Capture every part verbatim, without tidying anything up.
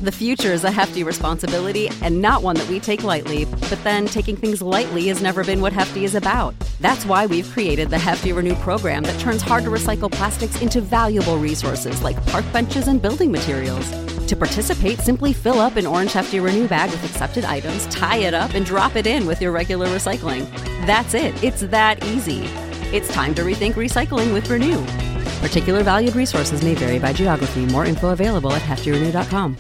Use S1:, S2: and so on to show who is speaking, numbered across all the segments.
S1: The future is a hefty responsibility and not one that we take lightly, but then taking things lightly has never been what Hefty is about. That's why we've created the Hefty Renew program that turns hard-to-recycle plastics into valuable resources like park benches and building materials. To participate, simply fill up an orange Hefty Renew bag with accepted items, tie it up, and drop it in with your regular recycling. That's it. It's that easy. It's time to rethink recycling with Renew. Particular valued resources may vary by geography. More info available at hefty renew dot com.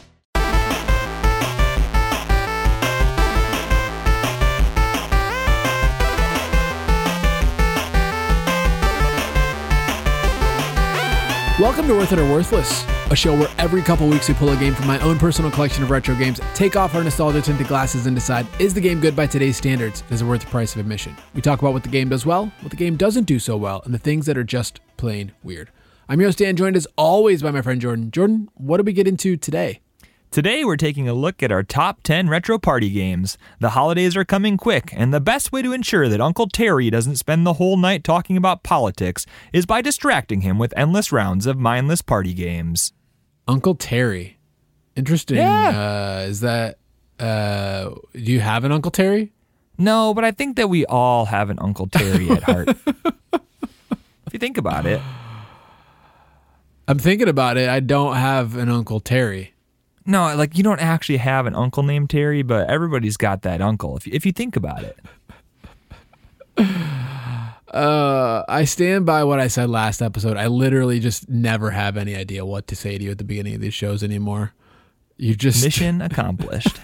S2: Welcome to Worth It or Worthless, a show where every couple weeks we pull a game from my own personal collection of retro games, take off our nostalgia-tinted glasses, and decide, is the game good by today's standards? Is it worth the price of admission? We talk about what the game does well, what the game doesn't do so well, and the things that are just plain weird. I'm your host, Dan, joined as always by my friend Jordan. Jordan, what did we get into today?
S3: Today, we're taking a look at our top ten retro party games. The holidays are coming quick, and the best way to ensure that Uncle Terry doesn't spend the whole night talking about politics is by distracting him with endless rounds of mindless party games.
S2: Uncle Terry. Interesting.
S3: Yeah.
S2: Uh, is that, uh, do you have an Uncle Terry?
S3: No, but I think that we all have an Uncle Terry at heart. If you think about it.
S2: I'm thinking about it. I don't have an Uncle Terry.
S3: No, like you don't actually have an uncle named Terry, but everybody's got that uncle, if you, if you think about it.
S2: Uh, I stand by what I said last episode. I literally just never have any idea what to say to you at the beginning of these shows anymore. You just...
S3: Mission accomplished.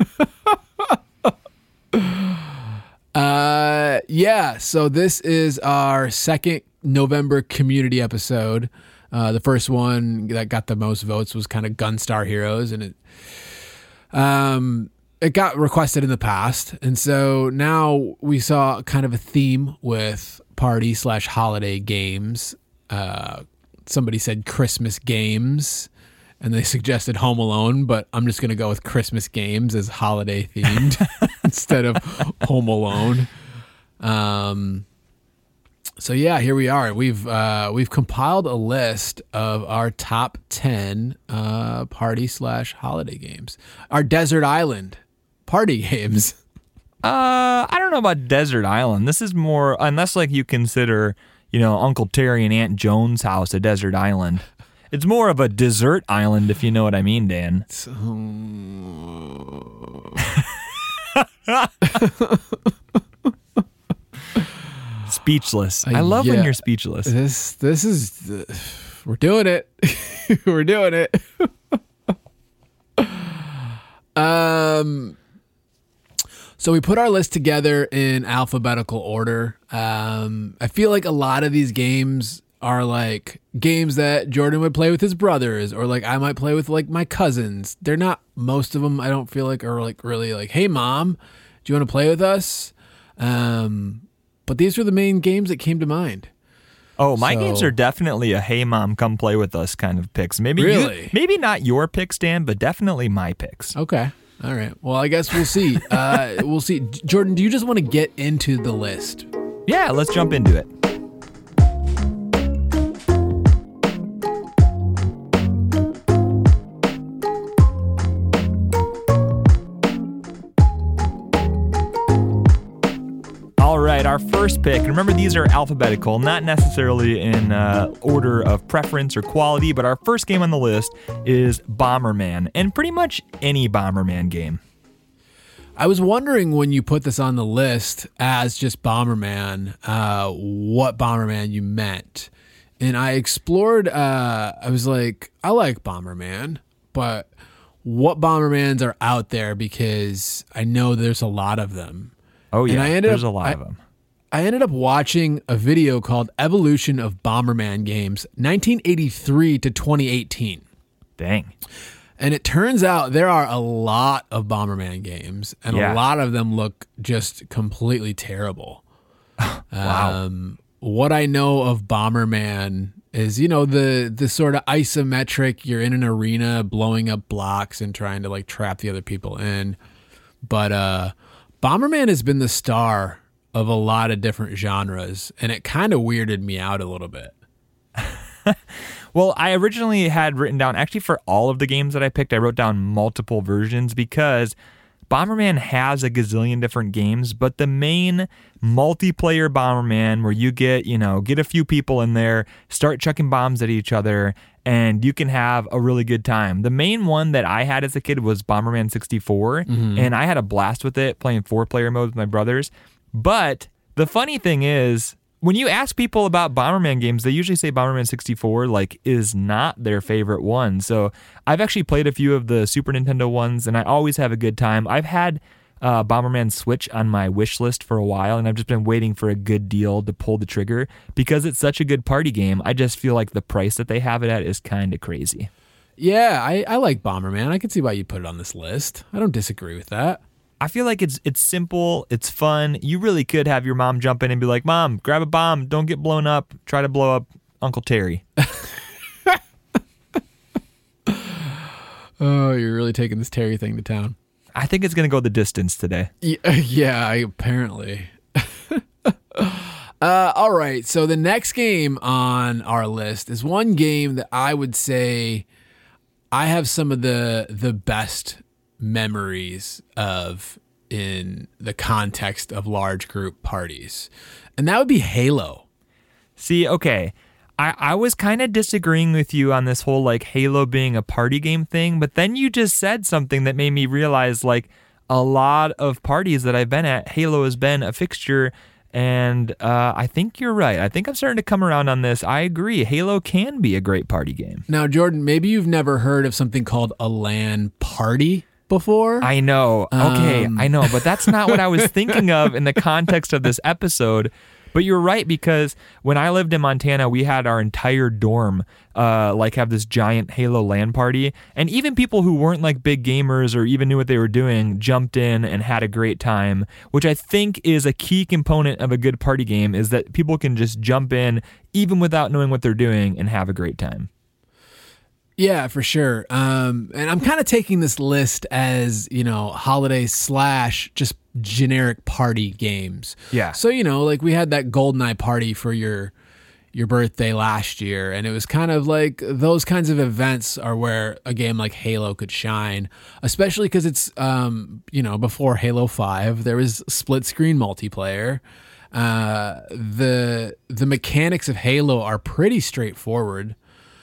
S2: uh, yeah, so this is our second November community episode. Uh, the first one that got the most votes was kind of Gunstar Heroes, and it um it got requested in the past, and so now we saw kind of a theme with party slash holiday games. Uh, somebody said Christmas games, and they suggested Home Alone, but I'm just gonna go with Christmas games as holiday themed instead of Home Alone. Um. So yeah, here we are. We've uh, we've compiled a list of our top ten uh, party slash holiday games. Our Desert Island party games.
S3: Uh, I don't know about Desert Island. This is more, unless like you consider, you know, Uncle Terry and Aunt Joan's house a desert island. It's more of a dessert island, if you know what I mean, Dan.
S2: So...
S3: Speechless. I love
S2: uh, yeah.
S3: when you're speechless.
S2: This this is uh, we're doing it. We're doing it. um so we put our list together in alphabetical order. Um I feel like a lot of these games are like games that Jordan would play with his brothers, or like I might play with like my cousins. They're not, most of them I don't feel like are like really like, hey mom, do you want to play with us? Um But these were the main games that came to mind.
S3: Oh, my
S2: so,
S3: games are definitely a hey mom, come play with us kind of picks. Maybe
S2: really?
S3: you, maybe not your picks, Dan, but definitely my picks.
S2: Okay. All right. Well, I guess we'll see. uh, we'll see. Jordan, do you just want to get into the list?
S3: Yeah, let's jump into it. Our first pick, and remember these are alphabetical, not necessarily in uh, order of preference or quality, but our first game on the list is Bomberman, and pretty much any Bomberman game.
S2: I was wondering when you put this on the list as just Bomberman, uh, what Bomberman you meant. And I explored, uh, I was like, I like Bomberman, but what Bombermans are out there, because I know there's a lot of them.
S3: Oh yeah,
S2: and I ended
S3: there's
S2: up,
S3: a lot
S2: I,
S3: of them.
S2: I ended up watching a video called Evolution of Bomberman Games, nineteen eighty-three to twenty eighteen.
S3: Dang.
S2: And it turns out there are a lot of Bomberman games, and
S3: yeah.
S2: a lot of them look just completely terrible.
S3: Wow.
S2: Um, what I know of Bomberman is, you know, the the sort of isometric, you're in an arena blowing up blocks and trying to like trap the other people in. But uh, Bomberman has been the star of a lot of different genres, and it kind of weirded me out a little bit.
S3: Well, I originally had written down, actually for all of the games that I picked, I wrote down multiple versions because Bomberman has a gazillion different games, but the main multiplayer Bomberman where you get, you know, get a few people in there, start chucking bombs at each other, and you can have a really good time. The main one that I had as a kid was Bomberman sixty-four, mm-hmm. and I had a blast with it playing four-player mode with my brothers. But the funny thing is, when you ask people about Bomberman games, they usually say Bomberman sixty-four like is not their favorite one. So I've actually played a few of the Super Nintendo ones, and I always have a good time. I've had uh, Bomberman Switch on my wish list for a while, and I've just been waiting for a good deal to pull the trigger because it's such a good party game. I just feel like the price that they have it at is kind of crazy.
S2: Yeah, I, I like Bomberman. I can see why you put it on this list. I don't disagree with that.
S3: I feel like it's it's simple, it's fun. You really could have your mom jump in and be like, Mom, grab a bomb, don't get blown up, try to blow up Uncle Terry.
S2: Oh, you're really taking this Terry thing to town.
S3: I think it's going to go the distance today.
S2: Yeah, yeah I, apparently. uh, all right, so the next game on our list is one game that I would say I have some of the the best memories of in the context of large group parties, and that would be Halo.
S3: See, okay, I, I was kind of disagreeing with you on this whole like Halo being a party game thing, but then you just said something that made me realize like a lot of parties that I've been at, Halo has been a fixture, and uh, I think you're right. I think I'm starting to come around on this. I agree. Halo can be a great party game.
S2: Now, Jordan, maybe you've never heard of something called a LAN party before.
S3: I know. Okay,
S2: um.
S3: I know. But that's not what I was thinking of in the context of this episode. But you're right, because when I lived in Montana, we had our entire dorm uh, like have this giant Halo LAN party. And even people who weren't like big gamers or even knew what they were doing jumped in and had a great time, which I think is a key component of a good party game, is that people can just jump in even without knowing what they're doing and have a great time.
S2: Yeah, for sure. Um, and I'm kind of taking this list as, you know, holiday slash just generic party games.
S3: Yeah.
S2: So, you know, like we had that GoldenEye party for your your birthday last year, and it was kind of like those kinds of events are where a game like Halo could shine, especially because it's, um, you know, before Halo five, there was split screen multiplayer. Uh, the the mechanics of Halo are pretty straightforward.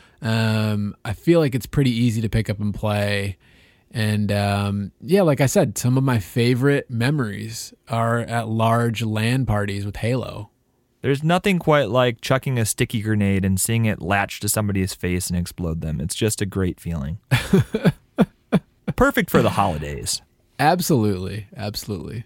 S2: Um, I feel like it's pretty easy to pick up and play. And um, yeah, like I said, some of my favorite memories are at large LAN parties with Halo.
S3: There's nothing quite like chucking a sticky grenade and seeing it latch to somebody's face and explode them. It's just a great feeling. Perfect for the holidays.
S2: Absolutely. Absolutely.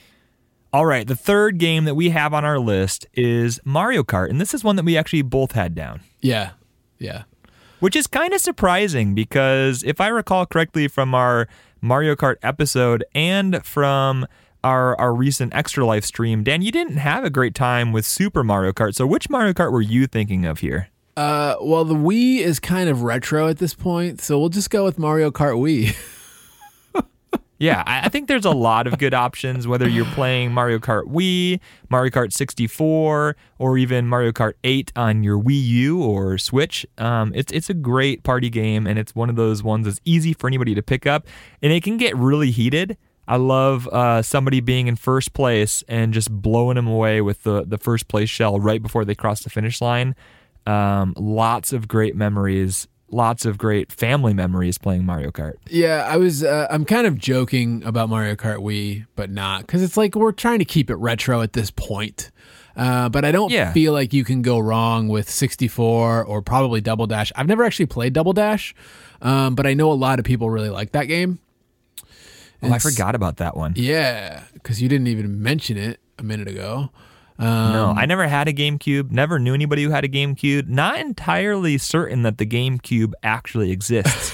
S3: All right, the third game that we have on our list is Mario Kart, and this is one that we actually both had down.
S2: Yeah, yeah.
S3: Which is kind of surprising because if I recall correctly from our Mario Kart episode and from our, our recent Extra Life stream, Dan, you didn't have a great time with Super Mario Kart. So which Mario Kart were you thinking of here?
S2: Uh, well, the Wii is kind of retro at this point, so we'll just go with Mario Kart Wii.
S3: Yeah, I think there's a lot of good options, whether you're playing Mario Kart Wii, Mario Kart sixty-four, or even Mario Kart eight on your Wii U or Switch. Um, it's it's a great party game, and it's one of those ones that's easy for anybody to pick up, and it can get really heated. I love uh, somebody being in first place and just blowing them away with the, the first place shell right before they cross the finish line. Um, lots of great memories. Lots of great family memories playing Mario Kart.
S2: Yeah, I was. Uh, I'm kind of joking about Mario Kart Wii, but not, because it's like we're trying to keep it retro at this point. Uh, but I don't
S3: yeah.
S2: feel like you can go wrong with sixty-four or probably Double Dash. I've never actually played Double Dash, um, but I know a lot of people really like that game.
S3: Oh, I forgot about that one.
S2: Yeah, because you didn't even mention it a minute ago.
S3: Um, no, I never had a GameCube, never knew anybody who had a GameCube, not entirely certain that the GameCube actually exists.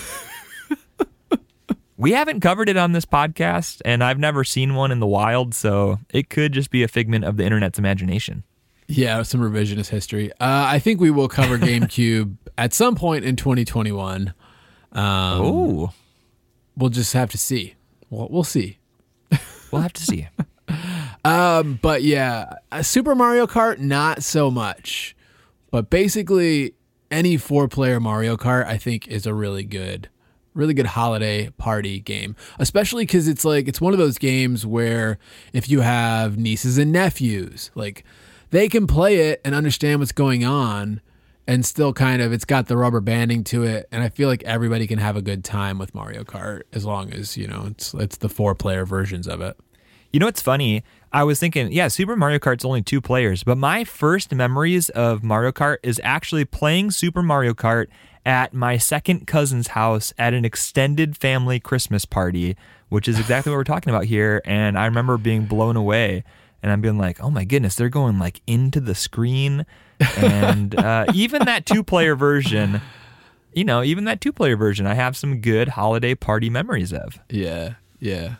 S3: We haven't covered it on this podcast, and I've never seen one in the wild, so it could just be a figment of the internet's imagination.
S2: Yeah, some revisionist history. Uh, I think we will cover GameCube at some point in twenty twenty-one. Um,
S3: oh.
S2: We'll just have to see. We'll, we'll see.
S3: We'll have to see.
S2: Um, but yeah, uh, Super Mario Kart, not so much. But basically, any four-player Mario Kart, I think, is a really good, really good holiday party game. Especially because it's like it's one of those games where if you have nieces and nephews, like they can play it and understand what's going on, and still kind of it's got the rubber banding to it. And I feel like everybody can have a good time with Mario Kart as long as you know it's it's the four-player versions of it.
S3: You know what's funny? I was thinking, yeah, Super Mario Kart's only two players, but my first memories of Mario Kart is actually playing Super Mario Kart at my second cousin's house at an extended family Christmas party, which is exactly what we're talking about here. And I remember being blown away, and I'm being like, oh my goodness, they're going like into the screen. And uh, even that two-player version, you know, even that two-player version, I have some good holiday party memories of.
S2: Yeah, yeah.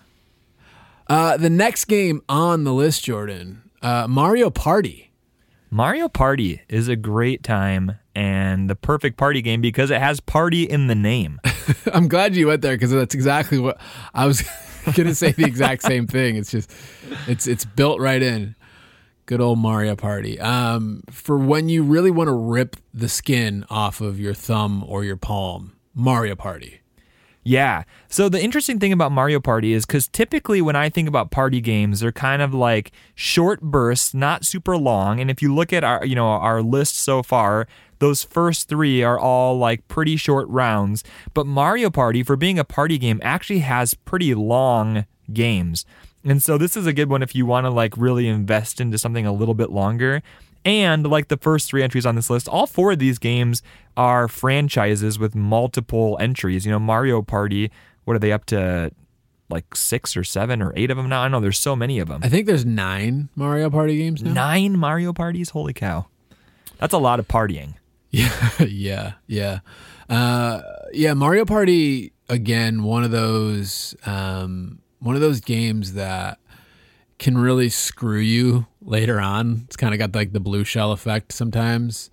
S2: Uh, the next game on the list, Jordan, uh, Mario Party.
S3: Mario Party is a great time and the perfect party game because it has party in the name.
S2: I'm glad you went there because that's exactly what I was going to say. The exact same thing. It's just, it's it's built right in. Good old Mario Party. Um, for when you really want to rip the skin off of your thumb or your palm, Mario Party.
S3: Yeah. So the interesting thing about Mario Party is because typically when I think about party games, they're kind of like short bursts, not super long. And if you look at our, you know, our list so far, those first three are all like pretty short rounds. But Mario Party, for being a party game, actually has pretty long games. And so this is a good one if you want to like really invest into something a little bit longer. And like the first three entries on this list, all four of these games are franchises with multiple entries. You know, Mario Party, what are they up to? Like six or seven or eight of them now? I know there's so many of them.
S2: I think there's nine Mario Party games now.
S3: Nine Mario Parties? Holy cow. That's a lot of partying.
S2: Yeah, yeah, yeah. Uh, yeah, Mario Party, again, one of those um, one of those games that can really screw you later on. It's kind of got like the blue shell effect sometimes.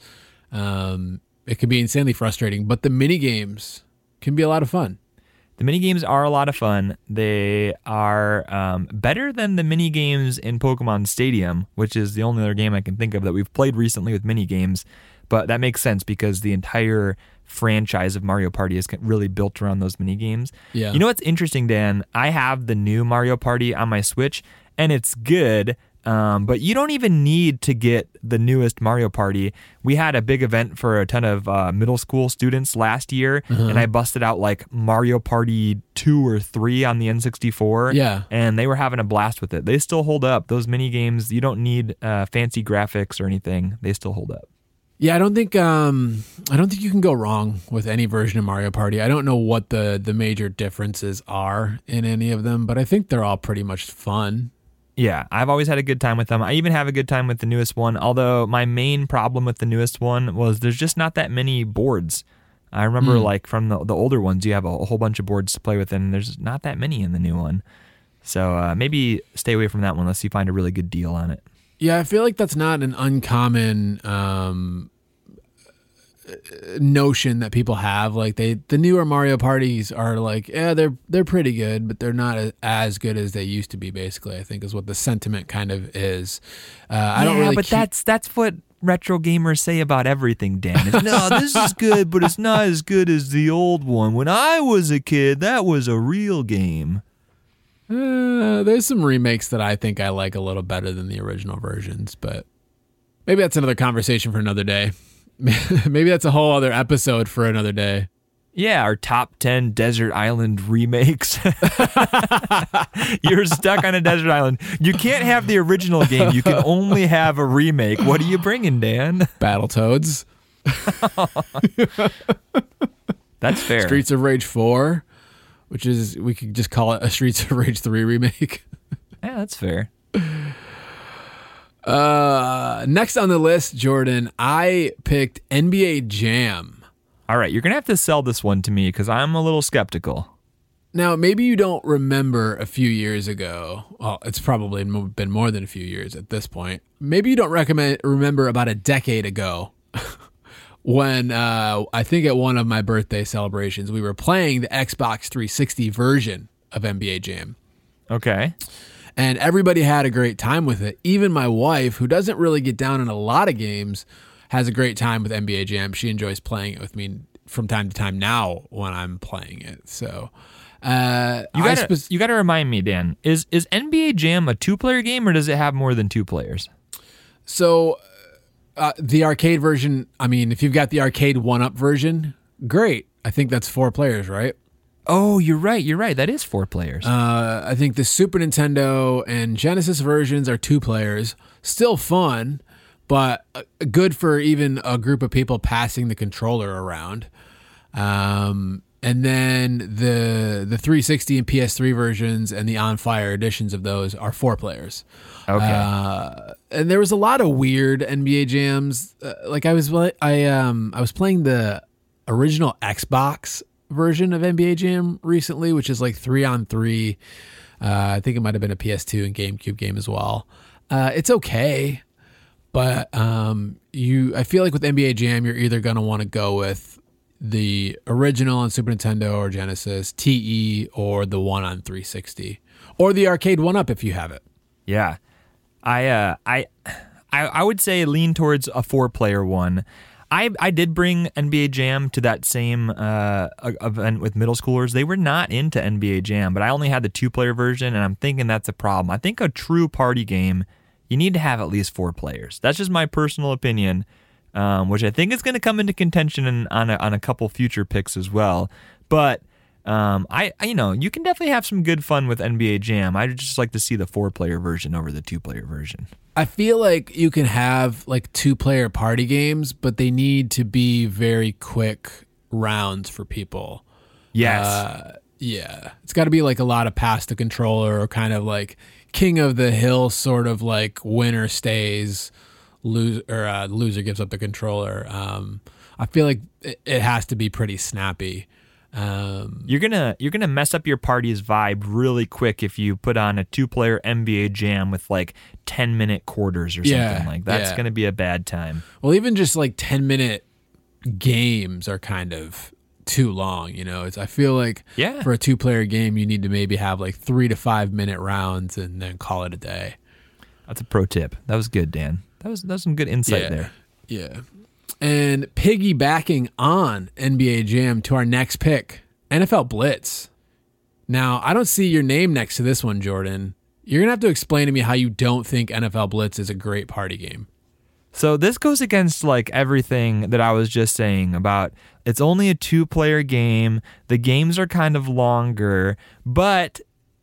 S2: Um, it can be insanely frustrating, but the mini games can be a lot of fun.
S3: The mini games are a lot of fun. They are um, better than the mini games in Pokemon Stadium, which is the only other game I can think of that we've played recently with mini games. But that makes sense because the entire franchise of Mario Party is really built around those mini games.
S2: Yeah.
S3: You know what's interesting, Dan? I have the new Mario Party on my Switch, and it's good, um, but you don't even need to get the newest Mario Party. We had a big event for a ton of uh, middle school students last year, uh-huh. and I busted out like Mario Party two or three on the N sixty-four,
S2: yeah.
S3: and they were having a blast with it. They still hold up. Those mini games, you don't need uh, fancy graphics or anything. They still hold up.
S2: Yeah, I don't think um, I don't think you can go wrong with any version of Mario Party. I don't know what the the major differences are in any of them, but I think they're all pretty much fun.
S3: Yeah, I've always had a good time with them. I even have a good time with the newest one, although my main problem with the newest one was there's just not that many boards. I remember mm. like from the, the older ones, you have a, a whole bunch of boards to play with, and there's not that many in the new one. So uh, maybe stay away from that one unless you find a really good deal on it.
S2: Yeah, I feel like that's not an uncommon um, notion that people have. Like they, the newer Mario Parties are like, yeah, they're they're pretty good, but they're not as good as they used to be. Basically, I think is what the sentiment kind of is. Uh, I
S3: yeah,
S2: don't really.
S3: but
S2: keep...
S3: that's that's what retro gamers say about everything, Dan. It's, no, this is good, but it's not as good as the old one. When I was a kid, that was a real game.
S2: Uh, there's some remakes that I think I like a little better than the original versions, but maybe that's another conversation for another day. Maybe that's a whole other episode for another day.
S3: Yeah, our top ten desert island remakes. You're stuck on a desert island. You can't have the original game. You can only have a remake. What are you bringing, Dan?
S2: Battletoads.
S3: That's fair.
S2: Streets of Rage four, which is, we could just call it a Streets of Rage three remake.
S3: Yeah, that's fair.
S2: Uh, next on the list, Jordan, I picked N B A Jam.
S3: All right, you're going to have to sell this one to me because I'm a little skeptical.
S2: Now, maybe you don't remember a few years ago. Well, it's probably been more than a few years at this point. Maybe you don't recommend, remember about a decade ago when uh, I think at one of my birthday celebrations, we were playing the Xbox three sixty version of N B A Jam.
S3: Okay.
S2: And everybody had a great time with it. Even my wife, who doesn't really get down in a lot of games, has a great time with N B A Jam. She enjoys playing it with me from time to time now when I'm playing it. So uh,
S3: you gotta
S2: suppose,
S3: you gotta remind me, Dan. Is is N B A Jam a two player game or does it have more than two players?
S2: So uh, the arcade version. I mean, if you've got the arcade one up version, great. I think that's four players, right?
S3: Oh, you're right. You're right. That is four players.
S2: Uh, I think the Super Nintendo and Genesis versions are two players. Still fun, but uh, good for even a group of people passing the controller around. Um, and then the the three sixty and P S three versions and the On Fire editions of those are four players.
S3: Okay.
S2: Uh, and there was a lot of weird N B A jams. Uh, like I was I um I was playing the original Xbox version of N B A Jam recently, which is like three on three. Uh, I think it might have been a P S two and GameCube game as well. Uh, it's okay, but um, you, I feel like with N B A Jam, you're either going to want to go with the original on Super Nintendo or Genesis, T E, or the one on three sixty, or the arcade one up if you have it.
S3: Yeah, I, uh, I, I, I would say lean towards a four-player one. I I did bring N B A Jam to that same uh, event with middle schoolers. They were not into N B A Jam, but I only had the two-player version, and I'm thinking that's a problem. I think a true party game, you need to have at least four players. That's just my personal opinion, um, which I think is going to come into contention in, on a, on a couple future picks as well. But um, I, I, you know, you can definitely have some good fun with N B A Jam. I'd just like to see the four-player version over the two-player version.
S2: I feel like you can have like two-player party games, but they need to be very quick rounds for people.
S3: Yes.
S2: Uh, yeah. It's got to be like a lot of pass the controller or kind of like king of the hill sort of like winner stays, lose or uh, loser gives up the controller. Um, I feel like it, it has to be pretty snappy. Um,
S3: you're gonna you're gonna mess up your party's vibe really quick if you put on a two-player N B A Jam with like ten minute quarters or something
S2: yeah,
S3: like that. That's
S2: yeah.
S3: gonna be a bad time.
S2: Well, even just like ten minute games are kind of too long. You know, it's I feel like
S3: yeah.
S2: for a two-player game, you need to maybe have like three to five minute rounds and then call it a day.
S3: That's a pro tip. That was good, Dan. That was that was some good insight
S2: yeah,
S3: there.
S2: Yeah. And piggybacking on N B A Jam to our next pick, N F L Blitz. Now, I don't see your name next to this one, Jordan. You're going to have to explain to me how you don't think N F L Blitz is a great party game.
S3: So this goes against like everything that I was just saying about it's only a two-player game. The games are kind of longer, but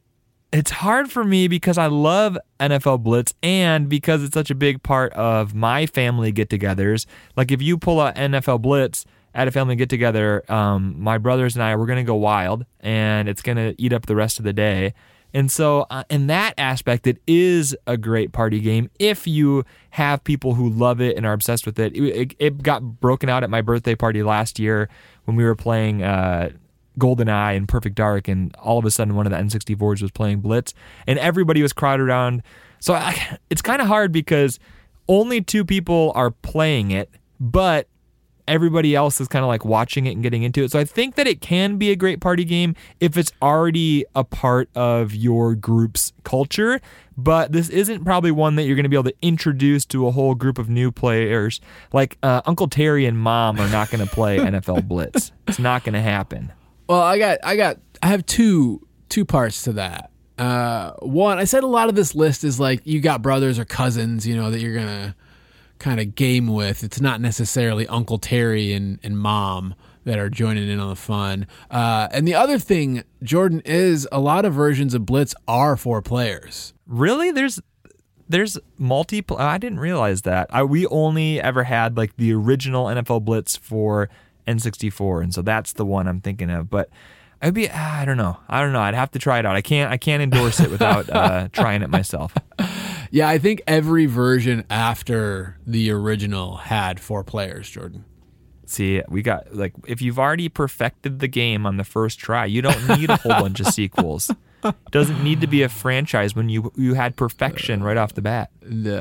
S3: it's hard for me because I love N F L Blitz and because it's such a big part of my family get-togethers. Like if you pull out N F L Blitz at a family get-together, um, my brothers and I, we're going to go wild and it's going to eat up the rest of the day. And so uh, in that aspect, it is a great party game if you have people who love it and are obsessed with it. It, it, it got broken out at my birthday party last year when we were playing uh, GoldenEye and Perfect Dark, and all of a sudden one of the N sixty-fours was playing Blitz, and everybody was crowded around. So I, it's kind of hard because only two people are playing it, but everybody else is kind of like watching it and getting into it. So I think that it can be a great party game if it's already a part of your group's culture, but this isn't probably one that you're going to be able to introduce to a whole group of new players. Like uh, Uncle Terry and Mom are not going to play N F L Blitz. It's not going to happen.
S2: Well, I got, I got, I have two, two parts to that. Uh, one, I said a lot of this list is like you got brothers or cousins, you know, that you're gonna kind of game with. It's not necessarily Uncle Terry and, and Mom that are joining in on the fun. Uh, and the other thing, Jordan, is a lot of versions of Blitz are for players.
S3: Really? There's there's multi. I didn't realize that. I, we only ever had like the original N F L Blitz for N sixty-four, and so that's the one I'm thinking of. But I'd be, I don't know. I don't know. I'd have to try it out. I can't. I can't endorse it without uh, trying it myself.
S2: Yeah, I think every version after the original had four players, Jordan.
S3: See, we got like if you've already perfected the game on the first try, you don't need a whole bunch of sequels. It doesn't need to be a franchise when you you had perfection right off the bat.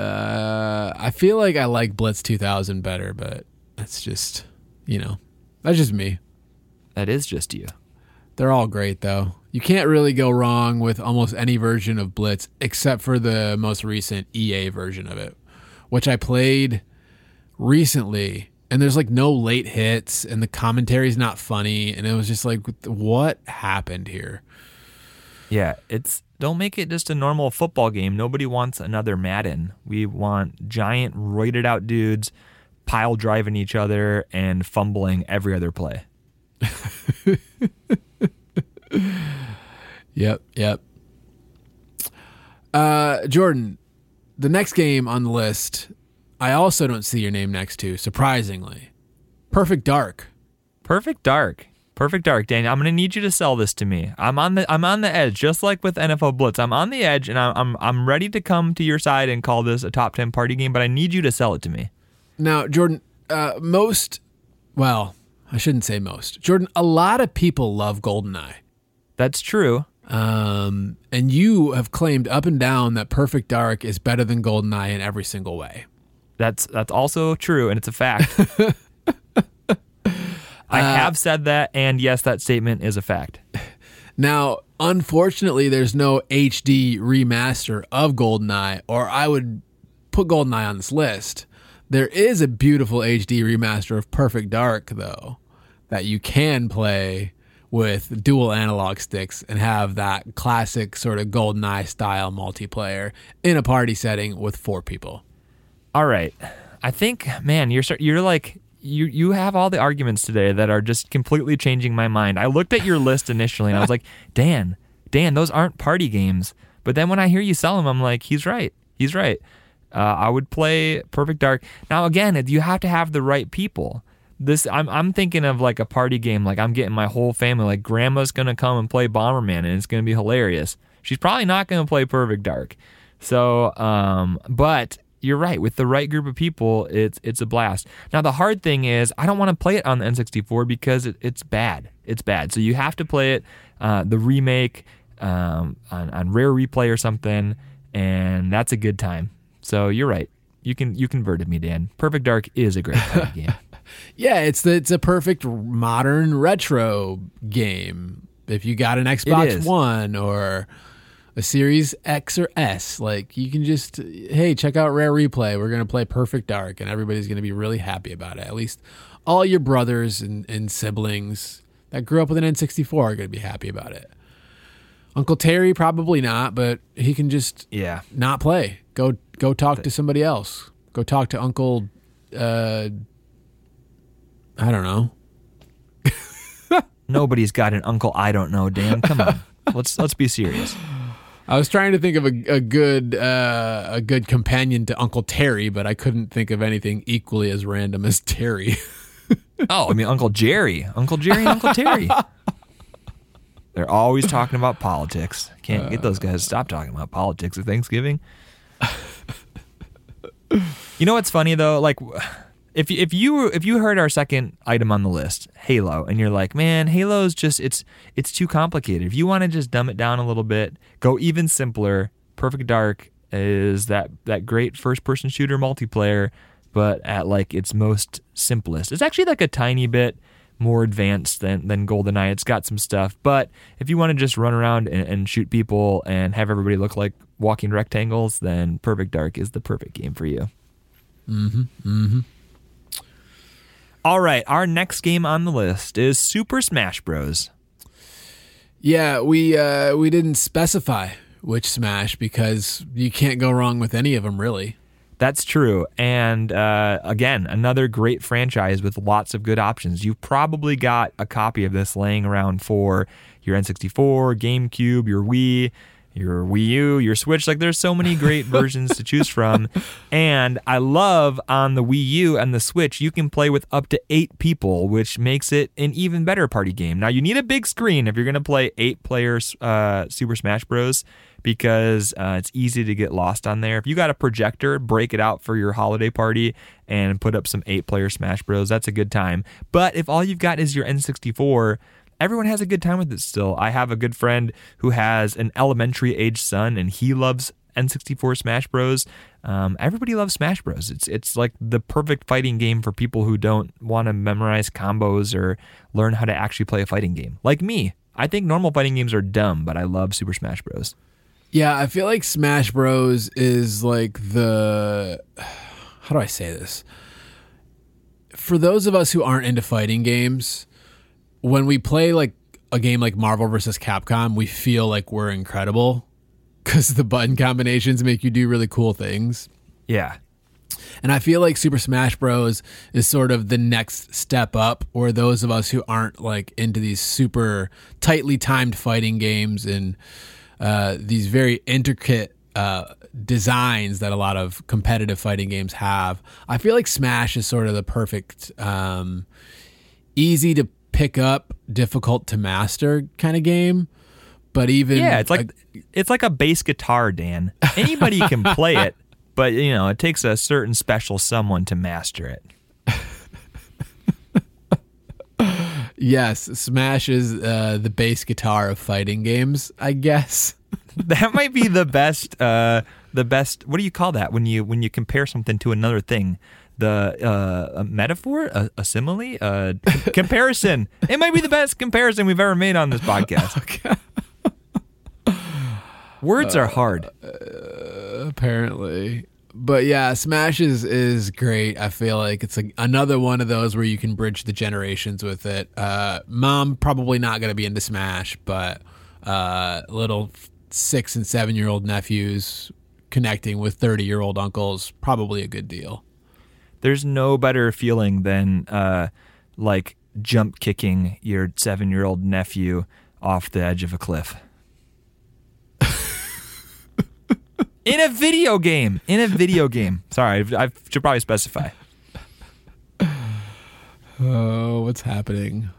S2: Uh, I feel like I like Blitz two thousand better, but that's just, you know, that's just me.
S3: That is just you.
S2: They're all great, though. You can't really go wrong with almost any version of Blitz except for the most recent E A version of it, which I played recently, and there's like no late hits, and the commentary's not funny, and it was just like, what happened here?
S3: Yeah, it's don't make it just a normal football game. Nobody wants another Madden. We want giant, roided out dudes pile driving each other and fumbling every other play.
S2: Yep, yep. Uh, Jordan, the next game on the list, I also don't see your name next to, surprisingly. Perfect Dark.
S3: Perfect Dark. Perfect Dark, Daniel. I'm going to need you to sell this to me. I'm on the I'm on the edge, just like with N F L Blitz. I'm on the edge, and I'm I'm, I'm ready to come to your side and call this a top ten party game, but I need you to sell it to me.
S2: Now, Jordan, uh, most, well, I shouldn't say most. Jordan, a lot of people love GoldenEye.
S3: That's true.
S2: Um, and you have claimed up and down that Perfect Dark is better than GoldenEye in every single way.
S3: That's that's also true, and it's a fact. I uh, have said that, and yes, that statement is a fact.
S2: Now, unfortunately, there's no H D remaster of GoldenEye, or I would put GoldenEye on this list. There is a beautiful H D remaster of Perfect Dark, though, that you can play with dual analog sticks and have that classic sort of GoldenEye style multiplayer in a party setting with four people.
S3: All right. I think, man, you're you're like you you have all the arguments today that are just completely changing my mind. I looked at your list initially and I was like, Dan, Dan, those aren't party games. But then when I hear you sell them, I'm like, he's right. He's right. Uh, I would play Perfect Dark. Now, again, you have to have the right people. This I'm I'm thinking of like a party game. Like I'm getting my whole family. Like grandma's gonna come and play Bomberman, and it's gonna be hilarious. She's probably not gonna play Perfect Dark. So, um, but you're right. With the right group of people, it's it's a blast. Now the hard thing is I don't want to play it on the N sixty-four because it, it's bad. It's bad. So you have to play it uh, the remake um, on on Rare Replay or something, and that's a good time. So you're right. You can you converted me, Dan. Perfect Dark is a great party game.
S2: Yeah, it's the, it's a perfect modern retro game. If you got an Xbox One or a Series X or S, like you can just, hey, check out Rare Replay. We're going to play Perfect Dark, and everybody's going to be really happy about it. At least all your brothers and, and siblings that grew up with an N sixty-four are going to be happy about it. Uncle Terry, probably not, but he can just
S3: yeah.
S2: not play. Go go talk to somebody else. Go talk to Uncle... Uh, I don't know.
S3: Nobody's got an uncle I don't know, Dan. Come on. Let's let's be serious.
S2: I was trying to think of a, a good uh, a good companion to Uncle Terry, but I couldn't think of anything equally as random as Terry.
S3: Oh, I mean Uncle Jerry. Uncle Jerry and Uncle Terry. They're always talking about politics. Can't get those guys to stop talking about politics at Thanksgiving. You know what's funny though? Like If if you if you heard our second item on the list, Halo, and you're like, man, Halo's just it's it's too complicated. If you want to just dumb it down a little bit, go even simpler. Perfect Dark is that that great first person shooter multiplayer, but at like its most simplest. It's actually like a tiny bit more advanced than than GoldenEye. It's got some stuff, but if you want to just run around and, and shoot people and have everybody look like walking rectangles, then Perfect Dark is the perfect game for you.
S2: Mm-hmm. Mm-hmm.
S3: All right, our next game on the list is Super Smash Bros.
S2: Yeah, we uh, we didn't specify which Smash because you can't go wrong with any of them, really.
S3: That's true. And uh, again, another great franchise with lots of good options. You've probably got a copy of this laying around for your N sixty-four, GameCube, your Wii, your Wii U, your Switch. Like there's so many great versions to choose from. And I love on the Wii U and the Switch, you can play with up to eight people, which makes it an even better party game. Now you need a big screen if you're going to play eight players uh, Super Smash Bros. Because uh, it's easy to get lost on there. If you got a projector, break it out for your holiday party and put up some eight player Smash Bros. That's a good time. But if all you've got is your N sixty-four, everyone has a good time with it still. I have a good friend who has an elementary age son, and he loves N sixty-four Smash Bros. Um, everybody loves Smash Bros. It's it's like the perfect fighting game for people who don't want to memorize combos or learn how to actually play a fighting game. Like me. I think normal fighting games are dumb, but I love Super Smash Bros.
S2: Yeah, I feel like Smash Bros. Is like the... How do I say this? for those of us who aren't into fighting games, when we play like a game like Marvel versus Capcom, we feel like we're incredible because the button combinations make you do really cool things.
S3: Yeah.
S2: And I feel like Super Smash Bros. Is sort of the next step up, where those of us who aren't like into these super tightly timed fighting games and uh, these very intricate uh, designs that a lot of competitive fighting games have, I feel like Smash is sort of the perfect, um, easy to pick up, difficult to master kind of game. But even
S3: yeah, it's like
S2: a,
S3: it's like a bass guitar, Dan. Anybody can play it. But, you know, it takes a certain special someone to master it.
S2: Yes, Smash is uh, the bass guitar of fighting games, I guess.
S3: That might be the best, uh, the best, what do you call that when you when you compare something to another thing? The uh, a metaphor, a, a simile, a c- comparison. It might be the best comparison we've ever made on this podcast.
S2: Okay.
S3: Words are hard.
S2: Uh, apparently. But yeah, Smash is, is great. I feel like it's like another one of those where you can bridge the generations with it. Uh, Mom probably not going to be into Smash, but uh, little six and seven year old nephews connecting with thirty year old uncles, probably a good deal.
S3: There's no better feeling than uh, like jump kicking your seven year old nephew off the edge of a cliff. In a video game. In a video game. Sorry, I, I should probably specify.
S2: Oh, what's happening?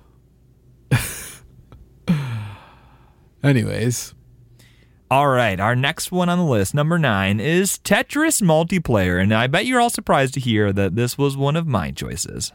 S2: Anyways.
S3: All right, our next one on the list, number nine, is Tetris Multiplayer. And I bet you're all surprised to hear that this was one of my choices.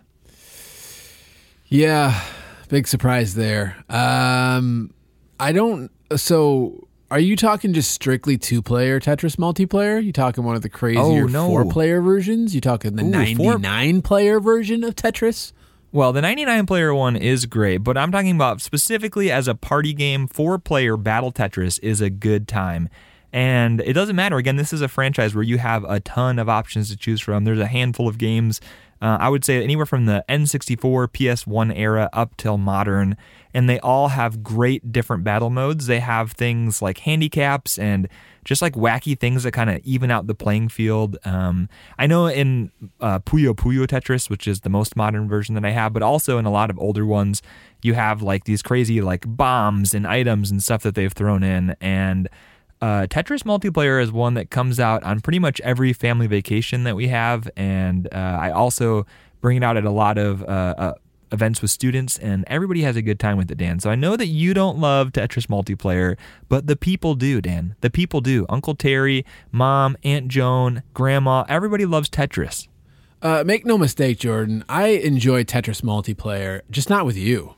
S2: Yeah, big surprise there. Um, I don't... So... Are you talking just strictly two-player Tetris multiplayer? You talking one of the crazier
S3: oh, no.
S2: four-player versions? You talking the ninety-nine-player version of Tetris?
S3: Well, the ninety-nine player one is great, but I'm talking about specifically as a party game, four-player Battle Tetris is a good time. And it doesn't matter. Again, this is a franchise where you have a ton of options to choose from. There's a handful of games. Uh, I would say anywhere from the N sixty-four, P S one era up till modern, and they all have great different battle modes. They have things like handicaps and just like wacky things that kind of even out the playing field. Um, I know in uh, Puyo Puyo Tetris, which is the most modern version that I have, but also in a lot of older ones, you have like these crazy like bombs and items and stuff that they've thrown in. And Uh, Tetris Multiplayer is one that comes out on pretty much every family vacation that we have, and uh, I also bring it out at a lot of uh, uh, events with students, and everybody has a good time with it, Dan. So I know that you don't love Tetris Multiplayer, but the people do, Dan. The people do. Uncle Terry, Mom, Aunt Joan, Grandma, everybody loves Tetris.
S2: Uh, make no mistake, Jordan. I enjoy Tetris Multiplayer, just not with you.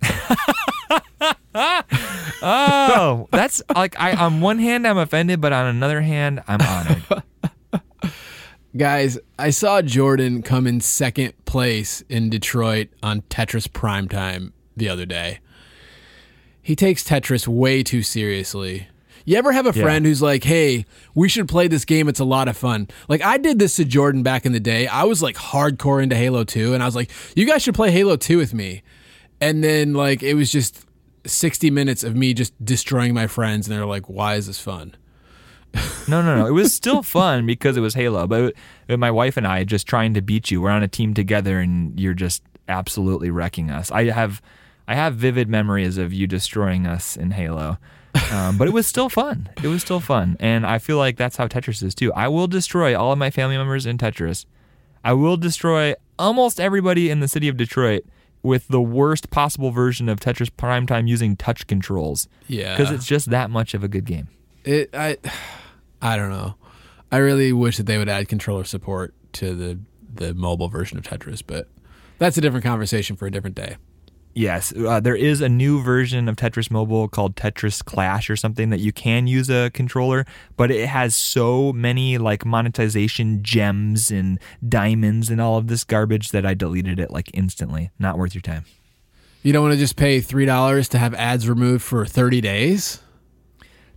S3: Oh, that's like I on one hand I'm offended, but on another hand I'm honored.
S2: Guys, I saw Jordan come in second place in Detroit on Tetris Primetime the other day. He takes Tetris way too seriously. You ever have a friend yeah. who's like, hey, we should play this game, it's a lot of fun. Like, I did this to Jordan back in the day. I was like hardcore into Halo two, and I was like, you guys should play Halo two with me. And then like it was just sixty minutes of me just destroying my friends, and they're like, why is this fun?
S3: no, no, no. It was still fun because it was Halo, but it, my wife and I just trying to beat you. We're on a team together, and you're just absolutely wrecking us. I have, I have vivid memories of you destroying us in Halo, um, but it was still fun. It was still fun, and I feel like that's how Tetris is too. I will destroy all of my family members in Tetris. I will destroy almost everybody in the city of Detroit with the worst possible version of Tetris Primetime using touch controls.
S2: Yeah.
S3: Because it's just that much of a good game.
S2: It, I, I don't know. I really wish that they would add controller support to the, the mobile version of Tetris, but that's a different conversation for a different day.
S3: Yes, uh, there is a new version of Tetris Mobile called Tetris Clash or something that you can use a controller, but it has so many like monetization gems and diamonds and all of this garbage that I deleted it like instantly. Not worth your time.
S2: You don't want to just pay three dollars to have ads removed for thirty days?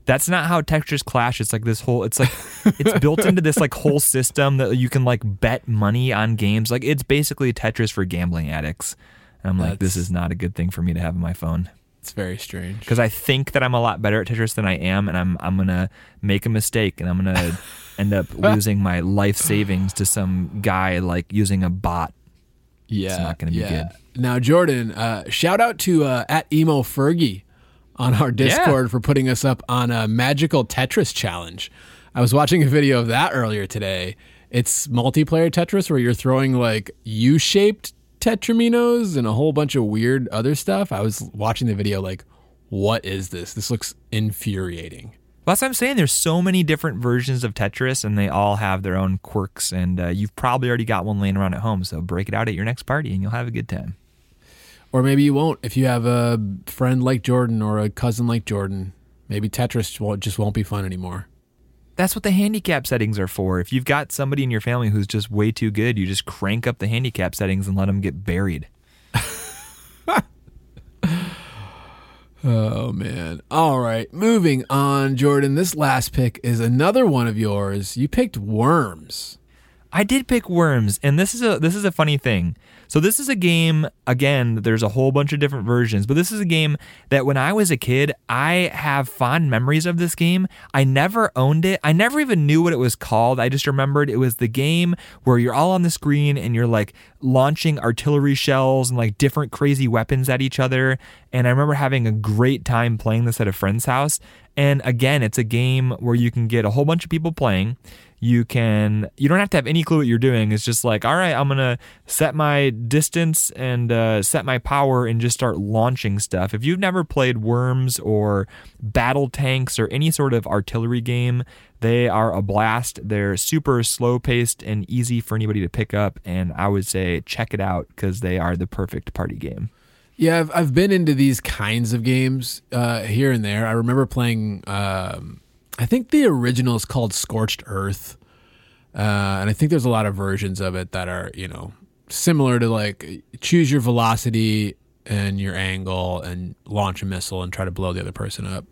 S3: That's not how Tetris Clash. It's like this whole. It's like it's built into this like whole system that you can like bet money on games. Like it's basically Tetris for gambling addicts. And I'm like,
S2: That's-
S3: this is not a good thing for me to have on my phone.
S2: It's very strange.
S3: Because I think that I'm a lot better at Tetris than I am, and I'm I'm gonna make a mistake, and I'm gonna end up losing my life savings to some guy like using a bot.
S2: Yeah,
S3: It's not gonna be
S2: yeah.
S3: good.
S2: Now, Jordan, uh, shout out to uh, at Emo Fergie on our Discord
S3: Yeah.
S2: for putting us up on a magical Tetris challenge. I was watching a video of that earlier today. It's multiplayer Tetris where you're throwing like U-shaped Tetraminos and a whole bunch of weird other stuff. I was watching the video like, what is this? This looks infuriating.
S3: That's what I'm saying. There's so many different versions of Tetris, and they all have their own quirks. And uh, you've probably already got one laying around at home, so break it out at your next party, and you'll have a good time.
S2: Or maybe you won't if you have a friend like Jordan or a cousin like Jordan. Maybe Tetris won't, just won't be fun anymore.
S3: That's what the handicap settings are for. If you've got somebody in your family who's just way too good, you just crank up the handicap settings and let them get buried.
S2: Oh, man. All right. Moving on, Jordan. This last pick is another one of yours. You picked Worms.
S3: I did pick Worms, and this is a this is a funny thing. So this is a game, again, there's a whole bunch of different versions, but this is a game that when I was a kid, I have fond memories of this game. I never owned it. I never even knew what it was called. I just remembered it was the game where you're all on the screen and you're like launching artillery shells and like different crazy weapons at each other. And I remember having a great time playing this at a friend's house. And again, it's a game where you can get a whole bunch of people playing. You can, you don't have to have any clue what you're doing. It's just like, all right, I'm going to set my distance and uh, set my power and just start launching stuff. If you've never played Worms or Battle Tanks or any sort of artillery game, they are a blast. They're super slow paced and easy for anybody to pick up. And I would say check it out because they are the perfect party game.
S2: Yeah, I've, I've been into these kinds of games uh, here and there. I remember playing, um, I think the original is called Scorched Earth. Uh, and I think there's a lot of versions of it that are, you know, similar to like choose your velocity and your angle and launch a missile and try to blow the other person up.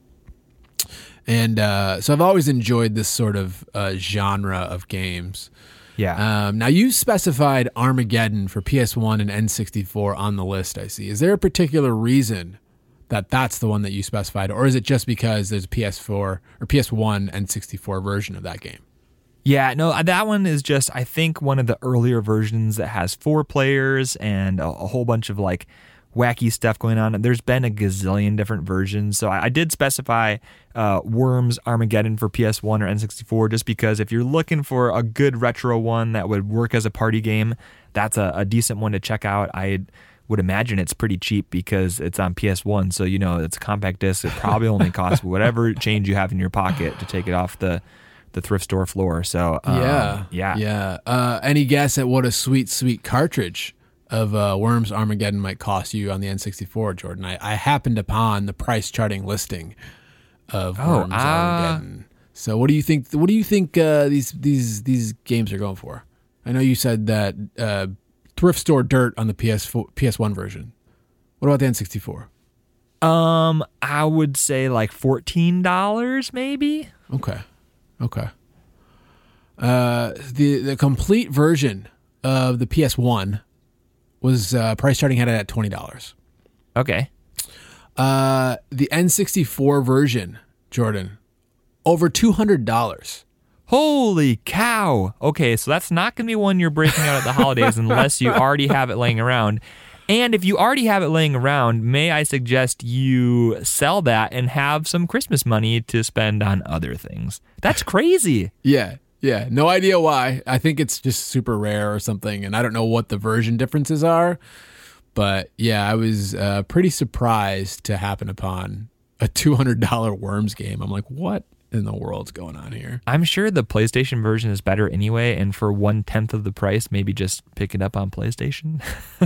S2: And uh, so I've always enjoyed this sort of uh, genre of games.
S3: Yeah.
S2: Um, now, you specified Armageddon for P S one and N sixty-four on the list, I see. Is there a particular reason that that's the one that you specified, or is it just because there's a P S four or P S one N sixty-four version of that game?
S3: Yeah, no, that one is just, I think, one of the earlier versions that has four players and a, a whole bunch of like wacky stuff going on. There's been a gazillion different versions. So I, I did specify uh, Worms Armageddon for P S one or N sixty-four just because if you're looking for a good retro one that would work as a party game, that's a, a decent one to check out. I would imagine it's pretty cheap because it's on P S one. So, you know, it's a compact disc. It probably only costs whatever change you have in your pocket to take it off the the thrift store floor. So um,
S2: yeah,
S3: yeah,
S2: yeah. Uh, any guess at what a sweet, sweet cartridge of uh, Worms Armageddon might cost you on the N sixty-four, Jordan? I, I happened upon the price charting listing of
S3: Oh,
S2: Worms
S3: uh,
S2: Armageddon. So, what do you think? What do you think uh, these these these games are going for? I know you said that uh, thrift store dirt on the P S four, P S one version. What about the N sixty-four?
S3: Um, I would say like fourteen dollars maybe.
S2: Okay. Okay. Uh, the the complete version of the P S one was uh, price starting had it at twenty dollars.
S3: Okay.
S2: Uh, the N sixty-four version, Jordan, over two hundred dollars.
S3: Holy cow. Okay, so that's not going to be one you're breaking out at the holidays unless you already have it laying around. And if you already have it laying around, may I suggest you sell that and have some Christmas money to spend on other things. That's crazy.
S2: Yeah, yeah. No idea why. I think it's just super rare or something, and I don't know what the version differences are. But yeah, I was uh, pretty surprised to happen upon a two hundred dollars Worms game. I'm like, what in the world's going on here?
S3: I'm sure the PlayStation version is better anyway, and for one-tenth of the price, maybe just pick it up on PlayStation.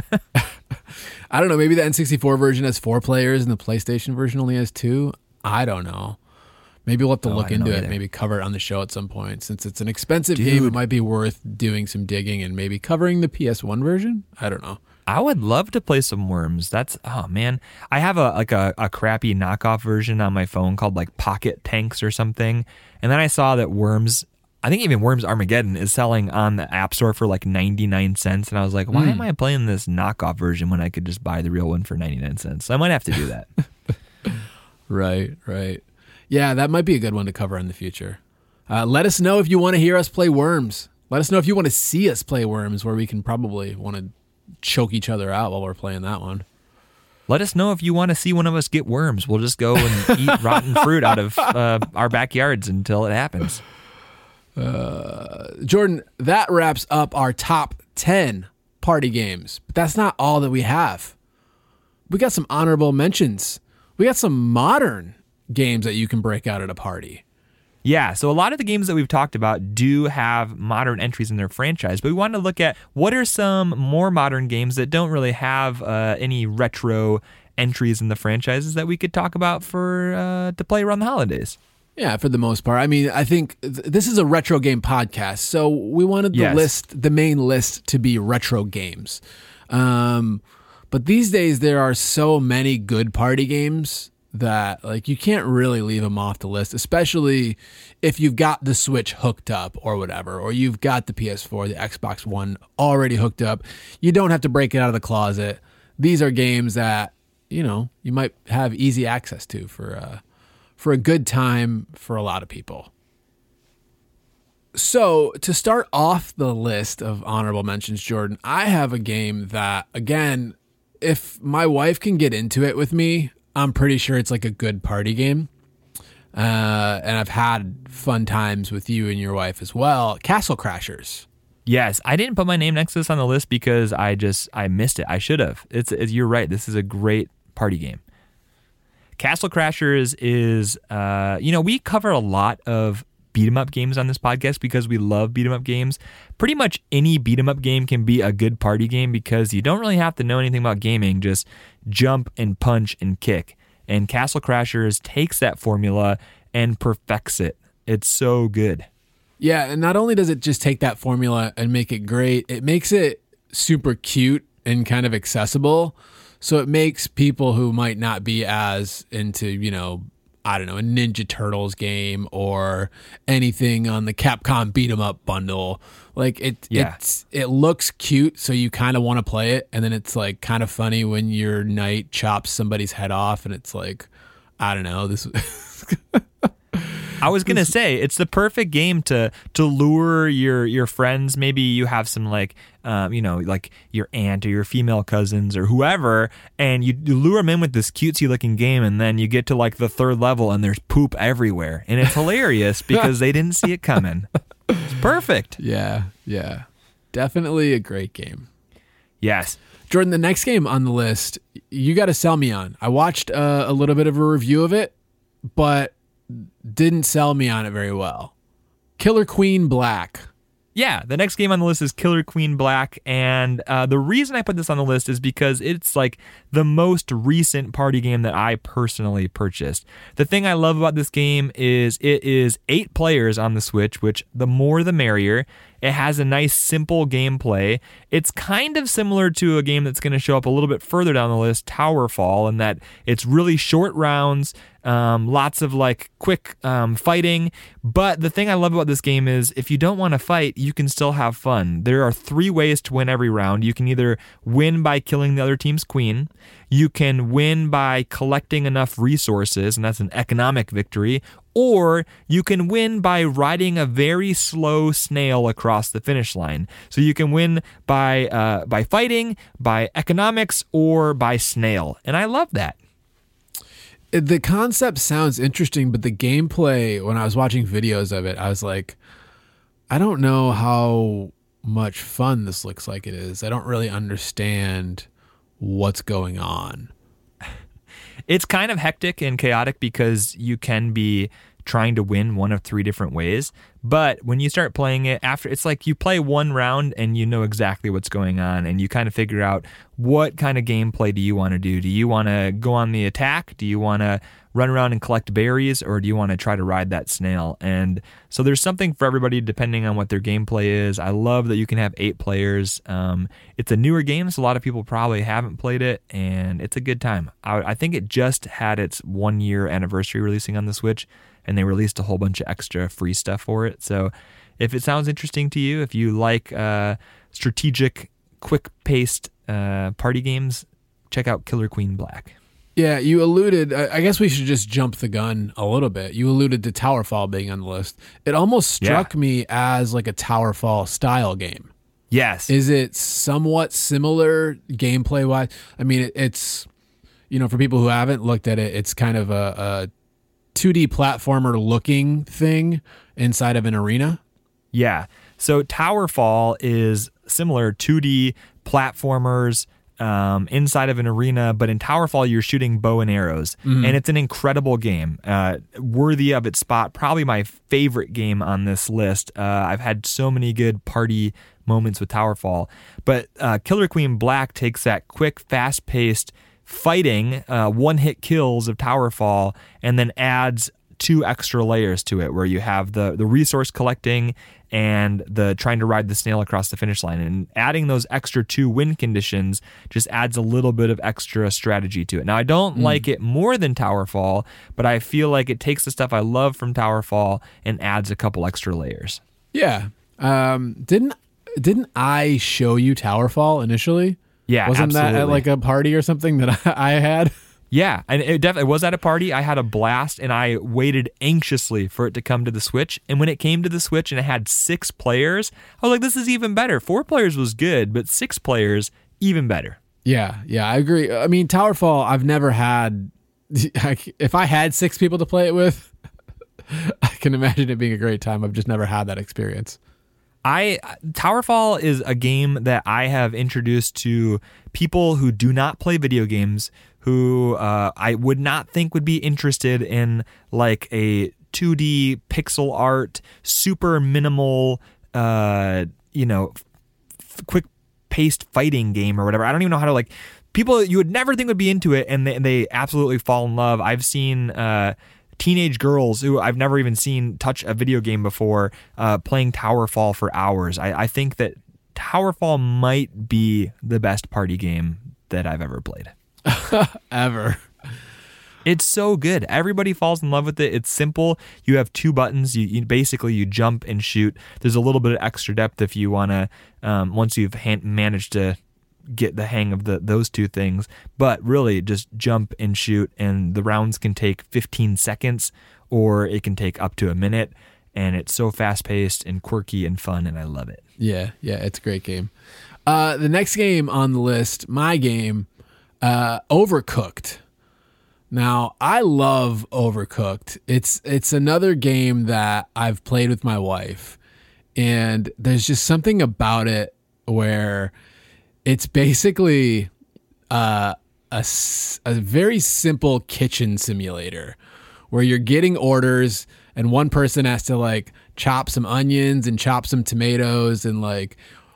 S2: I don't know. Maybe the N sixty-four version has four players and the PlayStation version only has two. I don't know. Maybe we'll have to
S3: Oh, I
S2: look
S3: don't know
S2: into it.
S3: either.
S2: Maybe cover it on the show at some point. Since it's an expensive
S3: Dude.
S2: game, it might be worth doing some digging and maybe covering the P S one version. I don't know.
S3: I would love to play some Worms. That's, oh man. I have a like a, a crappy knockoff version on my phone called like Pocket Tanks or something. And then I saw that Worms, I think even Worms Armageddon is selling on the App Store for like ninety-nine cents. And I was like, why mm. am I playing this knockoff version when I could just buy the real one for ninety-nine cents? So I might have to do that.
S2: Right, right. Yeah, that might be a good one to cover in the future. Uh, let us know if you want to hear us play Worms. Let us know if you want to see us play Worms, where we can probably want to choke each other out while we're playing that one.
S3: Let us know if you want to see one of us get worms. We'll just go and eat rotten fruit out of uh, our backyards until it happens.
S2: Uh, Jordan, that wraps up our top ten party games. But that's not all that we have. We got some honorable mentions. We got some modern games that you can break out at a party.
S3: Yeah, so a lot of the games that we've talked about do have modern entries in their franchise, but we wanted to look at what are some more modern games that don't really have uh, any retro entries in the franchises that we could talk about for uh, to play around the holidays.
S2: Yeah, for the most part. I mean, I think th- this is a retro game podcast, so we wanted the
S3: Yes.
S2: list, the main list, to be retro games. Um, but these days, there are so many good party games that like you can't really leave them off the list, especially if you've got the Switch hooked up or whatever, or you've got the P S four, the Xbox One already hooked up. You don't have to break it out of the closet. These are games that, you know, you might have easy access to for uh, for a good time for a lot of people. So to start off the list of honorable mentions, Jordan, I have a game that, again, if my wife can get into it with me, I'm pretty sure it's like a good party game. Uh, and I've had fun times with you and your wife as well. Castle Crashers.
S3: Yes, I didn't put my name next to this on the list because I just, I missed it. I should have. It's, it's you're right. This is a great party game. Castle Crashers is, uh, you know, we cover a lot of beat 'em up games on this podcast because we love beat 'em up games. Pretty much any beat 'em up game can be a good party game because you don't really have to know anything about gaming. Just jump and punch and kick. And Castle Crashers takes that formula and perfects it. It's so good.
S2: Yeah, and not only does it just take that formula and make it great, it makes it super cute and kind of accessible. So it makes people who might not be as into, you know, I don't know, a Ninja Turtles game or anything on the Capcom Beat 'em Up bundle. Like it,
S3: Yeah.
S2: it's, it looks cute, so you kind of want to play it, and then it's like kind of funny when your knight chops somebody's head off, and it's like, I don't know, this.
S3: I was gonna say it's the perfect game to to lure your your friends. Maybe you have some like um, you know like your aunt or your female cousins or whoever, and you, you lure them in with this cutesy looking game, and then you get to like the third level and there's poop everywhere, and it's hilarious because they didn't see it coming. It's perfect.
S2: Yeah, yeah, definitely a great game.
S3: Yes.
S2: Jordan, the next game on the list, you got to sell me on. I watched uh, a little bit of a review of it, but didn't sell me on it very well. Killer Queen Black.
S3: Yeah, the next game on the list is Killer Queen Black, and uh, the reason I put this on the list is because it's like the most recent party game that I personally purchased. The thing I love about this game is it is eight players on the Switch, which the more the merrier. It has a nice, simple gameplay. It's kind of similar to a game that's going to show up a little bit further down the list, Towerfall, in that it's really short rounds, um, lots of like quick um, fighting. But the thing I love about this game is if you don't want to fight, you can still have fun. There are three ways to win every round. You can either win by killing the other team's queen. You can win by collecting enough resources, and that's an economic victory. Or you can win by riding a very slow snail across the finish line. So you can win by uh, by fighting, by economics, or by snail. And I love that.
S2: The concept sounds interesting, but the gameplay, when I was watching videos of it, I was like, I don't know how much fun this looks like it is. I don't really understand what's going on.
S3: It's kind of hectic and chaotic because you can be trying to win one of three different ways. But when you start playing it after, it's like you play one round and you know exactly what's going on, and you kind of figure out what kind of gameplay do you want to do. Do you want to go on the attack? Do you want to run around and collect berries, or do you want to try to ride that snail? And so there's something for everybody depending on what their gameplay is. I love that you can have eight players. Um, it's a newer game, so a lot of people probably haven't played it, and it's a good time. I, I think it just had its one year anniversary releasing on the Switch, and they released a whole bunch of extra free stuff for it. So if it sounds interesting to you, if you like uh, strategic, quick-paced uh, party games, check out Killer Queen Black.
S2: Yeah, you alluded, I guess we should just jump the gun a little bit. You alluded to Towerfall being on the list. It almost struck yeah. me as like a Towerfall style game.
S3: Yes.
S2: Is it somewhat similar gameplay-wise? I mean, it, it's, you know, for people who haven't looked at it, it's kind of a, a two D platformer looking thing inside of an arena.
S3: Yeah. So Towerfall is similar two D platformers Um, inside of an arena, but in Towerfall you're shooting bow and arrows, mm. and it's an incredible game, uh, worthy of its spot. Probably my favorite game on this list. Uh, I've had so many good party moments with Towerfall, but uh, Killer Queen Black takes that quick, fast-paced fighting, uh, one-hit kills of Towerfall, and then adds two extra layers to it, where you have the the resource collecting and the trying to ride the snail across the finish line. And adding those extra two win conditions just adds a little bit of extra strategy to it. Now, I don't mm. like it more than Towerfall, but I feel like it takes the stuff I love from Towerfall and adds a couple extra layers.
S2: Yeah. Um, didn't didn't I show you Towerfall initially?
S3: Yeah,
S2: Wasn't
S3: absolutely.
S2: that at like a party or something that I, I had?
S3: Yeah, and it definitely was at a party. I had a blast, and I waited anxiously for it to come to the Switch. And when it came to the Switch and it had six players, I was like, this is even better. Four players was good, but six players, even better.
S2: Yeah, yeah, I agree. I mean, Towerfall, I've never had... If I had six people to play it with, I can imagine it being a great time. I've just never had that experience.
S3: I Towerfall is a game that I have introduced to people who do not play video games, who uh, I would not think would be interested in like a two D pixel art, super minimal, uh, you know, f- quick paced fighting game or whatever. I don't even know how to like people you would never think would be into it, and they, and they absolutely fall in love. I've seen uh, teenage girls who I've never even seen touch a video game before uh, playing Towerfall for hours. I, I think that Towerfall might be the best party game that I've ever played.
S2: Ever.
S3: It's so good. Everybody falls in love with it. It's simple. You have two buttons. You, you basically you jump and shoot. There's a little bit of extra depth if you want to, um, once you've han- managed to get the hang of the those two things. But really, just jump and shoot, and the rounds can take fifteen seconds, or it can take up to a minute. And it's so fast-paced and quirky and fun, and I love it.
S2: Yeah, yeah, it's a great game. Uh, the next game on the list, my game, uh, Overcooked. Now, I love Overcooked. It's it's another game that I've played with my wife, and there's just something about it where it's basically uh, a, a very simple kitchen simulator where you're getting orders and one person has to like chop some onions and chop some tomatoes and like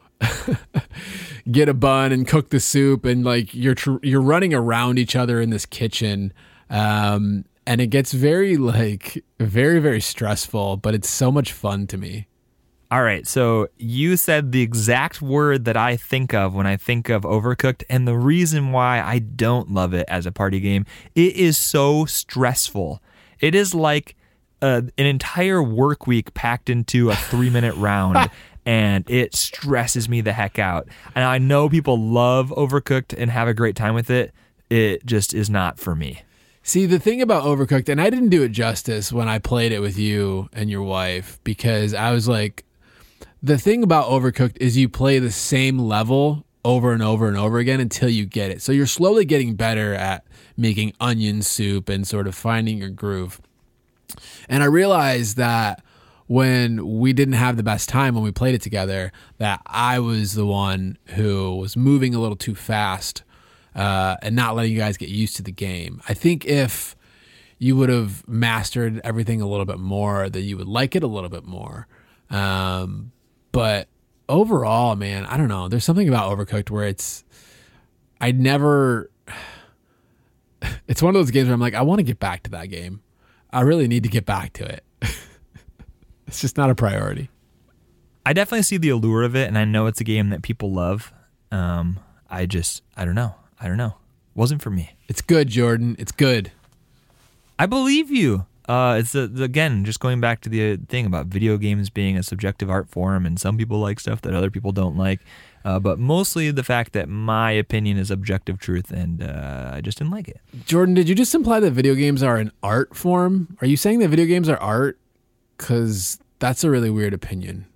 S2: get a bun and cook the soup, and like you're tr- you're running around each other in this kitchen, um, and it gets very like very very stressful, but it's so much fun to me.
S3: All right, so you said the exact word that I think of when I think of Overcooked, and the reason why I don't love it as a party game, it is so stressful. It is like uh, an entire work week packed into a three-minute round, and it stresses me the heck out. And I know people love Overcooked and have a great time with it. It just is not for me.
S2: See, the thing about Overcooked, and I didn't do it justice when I played it with you and your wife, because I was like, the thing about Overcooked is you play the same level over and over and over again until you get it. So you're slowly getting better at making onion soup and sort of finding your groove. And I realized that when we didn't have the best time when we played it together, that I was the one who was moving a little too fast uh, and not letting you guys get used to the game. I think if you would have mastered everything a little bit more, that you would like it a little bit more. Um, but overall, man, I don't know. There's something about Overcooked where it's, I never, it's one of those games where I'm like, I want to get back to that game. I really need to get back to it. It's just not a priority.
S3: I definitely see the allure of it, and I know it's a game that people love. Um, I just, I don't know. I don't know. Wasn't for me.
S2: It's good, Jordan. It's good.
S3: I believe you. Uh, it's a, again, just going back to the thing about video games being a subjective art form, and some people like stuff that other people don't like. Uh, but mostly the fact that my opinion is objective truth, and uh, I just didn't like it.
S2: Jordan, did you just imply that video games are an art form? Are you saying that video games are art? Because that's a really weird opinion.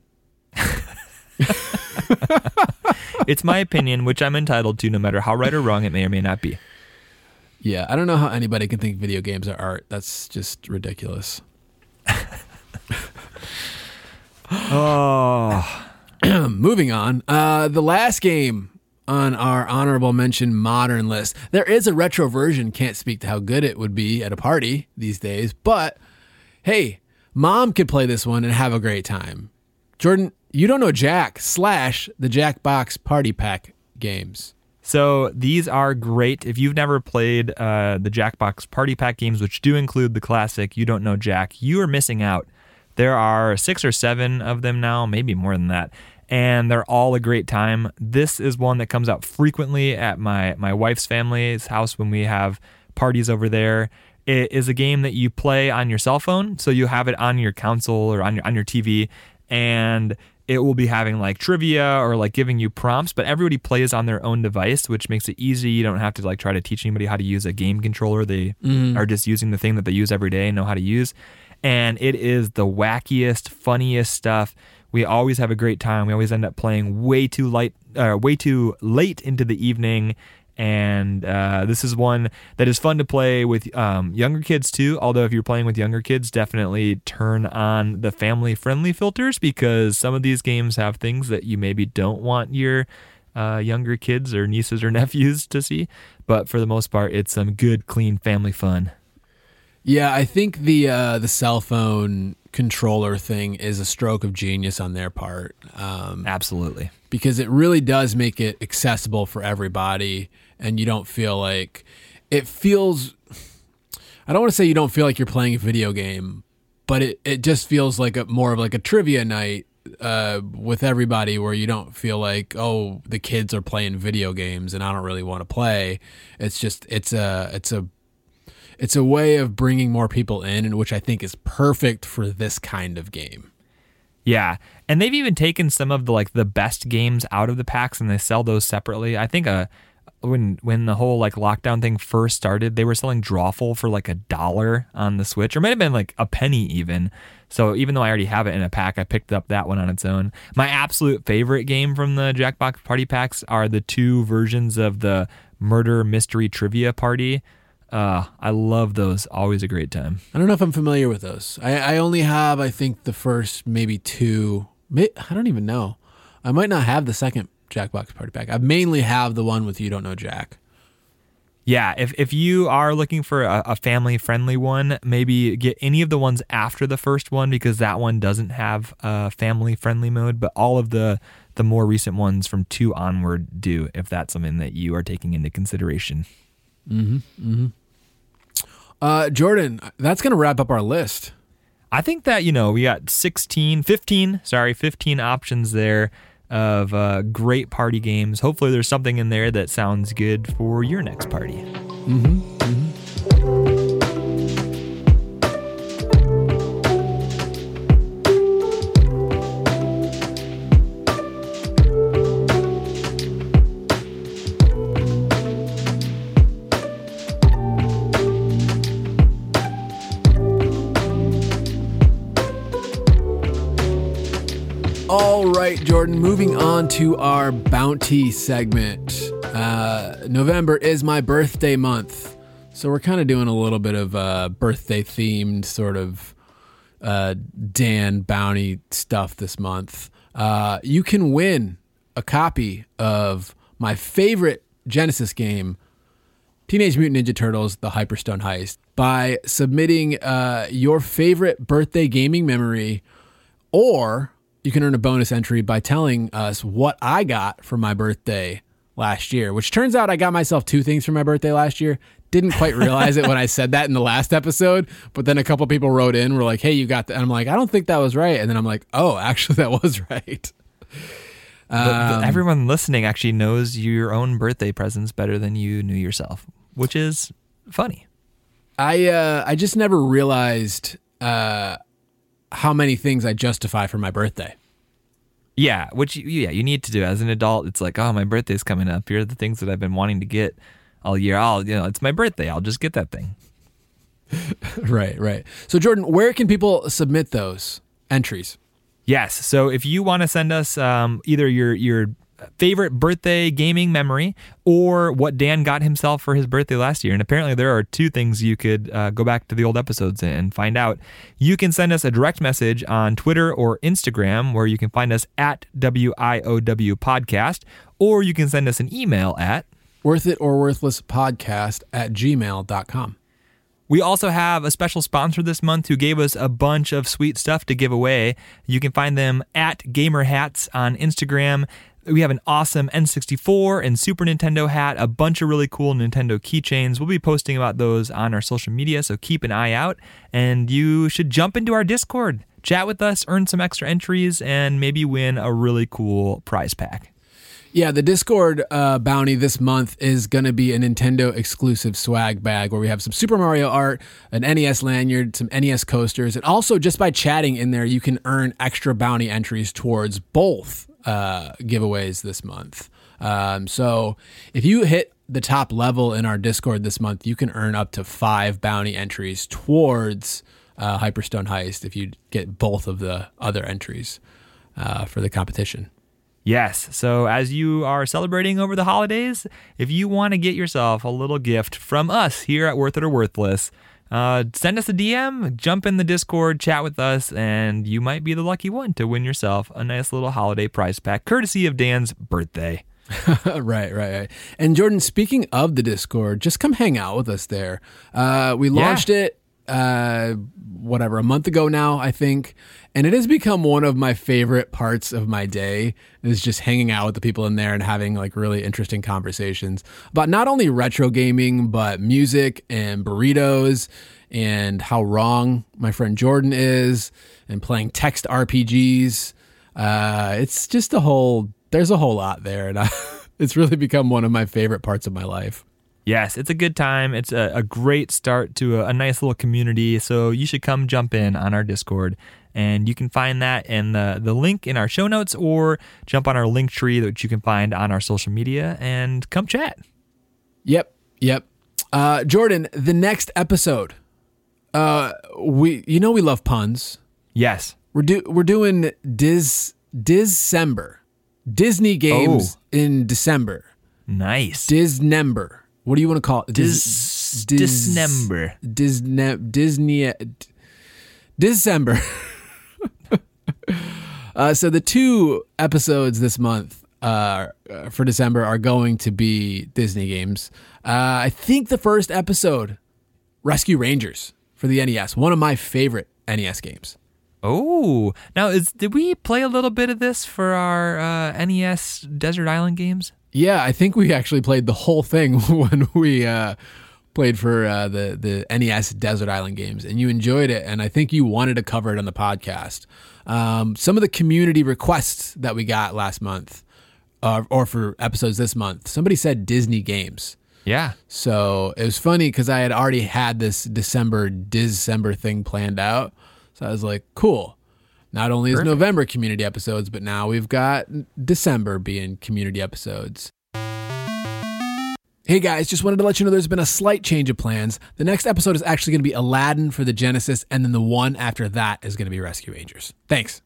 S3: It's my opinion, which I'm entitled to, no matter how right or wrong it may or may not be.
S2: Yeah, I don't know how anybody can think video games are art. That's just ridiculous.
S3: Oh.
S2: Moving on. Uh, the last game on our honorable mention modern list. There is a retro version. Can't speak to how good it would be at a party these days. But, hey, mom could play this one and have a great time. Jordan, you don't know Jack slash the Jackbox Party Pack games.
S3: So these are great. If you've never played uh, the Jackbox Party Pack games, which do include the classic You Don't Know Jack, you are missing out. There are six or seven of them now, maybe more than that, and they're all a great time. This is one that comes out frequently at my, my wife's family's house when we have parties over there. It is a game that you play on your cell phone, so you have it on your console or on your on your T V, and it will be having like trivia or like giving you prompts, but everybody plays on their own device, which makes it easy. You don't have to like try to teach anybody how to use a game controller. They mm. are just using the thing that they use every day and know how to use. And it is the wackiest, funniest stuff. We always have a great time. We always end up playing way too light, uh, way too late into the evening. And uh, this is one that is fun to play with um, younger kids too. Although if you're playing with younger kids, definitely turn on the family-friendly filters, because some of these games have things that you maybe don't want your uh, younger kids or nieces or nephews to see. But for the most part, it's some good, clean family fun.
S2: Yeah, I think the uh, the cell phone controller thing is a stroke of genius on their part. Um,
S3: Absolutely.
S2: Because it really does make it accessible for everybody, and you don't feel like it feels, I don't want to say you don't feel like you're playing a video game, but it, it just feels like a more of like a trivia night uh, with everybody, where you don't feel like, oh, the kids are playing video games and I don't really want to play. It's just, it's a, it's a, it's a way of bringing more people in, and which I think is perfect for this kind of game.
S3: Yeah, and they've even taken some of the like the best games out of the packs, and they sell those separately. I think uh, when when the whole like lockdown thing first started, they were selling Drawful for like a dollar on the Switch, or it might have been like a penny even. So even though I already have it in a pack, I picked up that one on its own. My absolute favorite game from the Jackbox Party Packs are the two versions of the Murder Mystery Trivia Party. Uh, I love those. Always a great time.
S2: I don't know if I'm familiar with those. I, I only have, I think, the first maybe two. May, I don't even know. I might not have the second Jackbox Party Pack. I mainly have the one with You Don't Know Jack.
S3: Yeah, if if you are looking for a, a family-friendly one, maybe get any of the ones after the first one, because that one doesn't have a family-friendly mode, but all of the, the more recent ones from two onward do, if that's something that you are taking into consideration.
S2: Mm-hmm, mm-hmm. Uh, Jordan, that's going to wrap up our list.
S3: I think that, you know, we got sixteen, fifteen, sorry, fifteen options there of uh, great party games. Hopefully there's something in there that sounds good for your next party.
S2: Mm-hmm, mm-hmm. All right, Jordan, moving on to our bounty segment. Uh, November is my birthday month, so we're kind of doing a little bit of uh, birthday themed sort of uh, Dan bounty stuff this month. Uh, you can win a copy of my favorite Genesis game, Teenage Mutant Ninja Turtles, The Hyperstone Heist, by submitting uh, your favorite birthday gaming memory, or you can earn a bonus entry by telling us what I got for my birthday last year, which turns out I got myself two things for my birthday last year. Didn't quite realize it when I said that in the last episode, but then a couple people wrote in, were like, hey, you got that. And I'm like, I don't think that was right. And then I'm like, oh, actually that was right.
S3: Um, but, but everyone listening actually knows your own birthday presents better than you knew yourself, which is funny.
S2: I uh, I just never realized uh, how many things I justify for my birthday.
S3: Yeah, which yeah you need to do as an adult. It's like, oh, my birthday's coming up. Here are the things that I've been wanting to get all year. I'll, you know, it's my birthday. I'll just get that thing.
S2: Right, right. So Jordan, where can people submit those entries?
S3: Yes. So if you want to send us um, either your your favorite birthday gaming memory or what Dan got himself for his birthday last year, and apparently there are two things you could uh, go back to the old episodes and find out, you can send us a direct message on Twitter or Instagram, where you can find us at W I O W Podcast, or you can send us an email at
S2: worth it or worthless podcast at gmail dot com.
S3: We also have a special sponsor this month who gave us a bunch of sweet stuff to give away. You can find them at Gamer Hats on Instagram. We have an awesome N sixty-four and Super Nintendo hat, a bunch of really cool Nintendo keychains. We'll be posting about those on our social media, so keep an eye out. And you should jump into our Discord, chat with us, earn some extra entries, and maybe win a really cool prize pack.
S2: Yeah, the Discord uh, bounty this month is going to be a Nintendo exclusive swag bag where we have some Super Mario art, an N E S lanyard, some N E S coasters, and also just by chatting in there, you can earn extra bounty entries towards both uh, giveaways this month. Um, so if you hit the top level in our Discord this month, you can earn up to five bounty entries towards uh, Hyperstone Heist if you get both of the other entries uh, for the competition.
S3: Yes, so as you are celebrating over the holidays, if you want to get yourself a little gift from us here at Worth It or Worthless, uh, send us a D M, jump in the Discord, chat with us, and you might be the lucky one to win yourself a nice little holiday prize pack, courtesy of Dan's birthday.
S2: right, right, right. And Jordan, speaking of the Discord, just come hang out with us there. Uh, we launched yeah. it, uh, whatever, a month ago now, I think. And it has become one of my favorite parts of my day, is just hanging out with the people in there and having like really interesting conversations about not only retro gaming, but music and burritos and how wrong my friend Jordan is and playing text R P Gs. Uh, it's just a whole, there's a whole lot there. And I, it's really become one of my favorite parts of my life.
S3: Yes, it's a good time. It's a, a great start to a, a nice little community. So you should come jump in on our Discord. And you can find that in the, the link in our show notes, or jump on our link tree that you can find on our social media and come chat.
S2: Yep, yep. Uh, Jordan, the next episode, uh, we you know we love puns.
S3: Yes,
S2: we're do we're doing Diz December, Disney games oh. in December.
S3: Nice.
S2: Disnember. What do you want to call it?
S3: Dis Disnember.
S2: Disney Disney December. uh, so the two episodes this month uh, for December are going to be Disney games. Uh, I think the first episode, Rescue Rangers for the N E S, one of my favorite N E S games.
S3: Oh, now is did we play a little bit of this for our uh, N E S Desert Island games?
S2: Yeah, I think we actually played the whole thing when we uh, played for uh, the, the N E S Desert Island games, and you enjoyed it, and I think you wanted to cover it on the podcast. Um, some of the community requests that we got last month, uh, or for episodes this month, somebody said Disney games.
S3: Yeah.
S2: So it was funny because I had already had this December December thing planned out. So I was like, cool. Not only is Perfect. November community episodes, but now we've got December being community episodes. Hey guys, just wanted to let you know there's been a slight change of plans. The next episode is actually going to be Aladdin for the Genesis, and then the one after that is going to be Rescue Rangers. Thanks.